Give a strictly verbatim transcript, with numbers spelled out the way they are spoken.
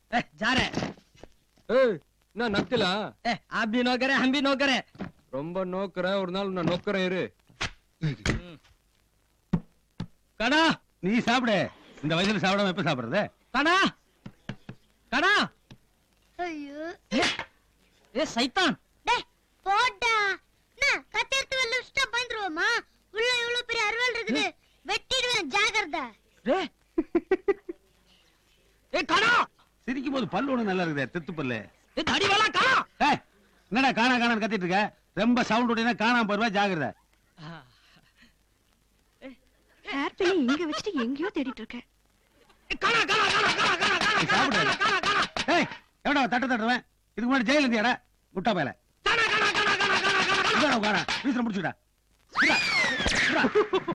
जा रहे ना नकला आप भी नौकर है हम भी नौकर है ரொம்ப நோக்கற ஒரு நாள் நான் நோக்கறேன் இரு கடா நீ சாப்பிடு இந்த வயசுல சாப்பிடாம எப்ப சாப்பிடுறது கடா கடா ஐயோ ஏ சைத்தான் டேய் போடா நான் கத்தியத்து வெல்ல ஸ்டா பண்றோமா உள்ள இவ்வளவு பெரிய அருவாள் இருக்குது வெட்டிடுவேன் ஜாகிரதை டேய் ஏ கடா சிரிக்கும் போது பல்லு ஒண்ணு நல்லா இருக்குது தெத்து பல்லு ஏ தடி வாலா கடா ஏய் என்னடா காணா காணான்னு கத்திட்டு இருக்க ரொம்ப சவுண்ட் விட்டீனா காணாம போறவா ஜாகிரதை ஹேர் பின் இங்க வச்சிட்டு எங்கயோ தேடிட்டு இருக்க கடா கடா கடா கடா கடா கடா கடா ஏய் எவடா தட்ட தட்டுறவன் இதுக்கு முன்னாடி ஜெயில இருந்தியாடா முட்டா பயல கடா கடா கடா கடா கடா கடா கடா வீசற முடிச்சுடா